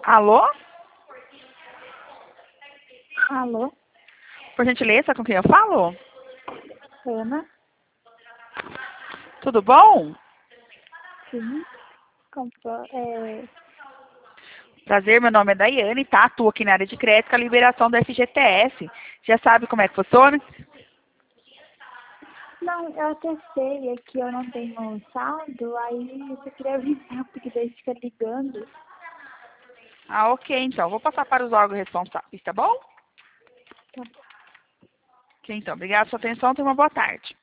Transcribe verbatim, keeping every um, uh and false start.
Alô? Alô? Por gentileza, com quem eu falo? Ana? Tudo bom? Sim. Compro, é... Prazer, meu nome é Daiane, tá? Atuo aqui na área de crédito com a liberação do F G T S. Já sabe como é que funciona? Não, eu até sei, é que eu não tenho saldo, aí eu só queria avisar, porque daí fica ligando. Ah, ok, então. Vou passar para os órgãos responsáveis, tá bom? Tá. Ok, então. Obrigada pela sua atenção. Tenha uma boa tarde.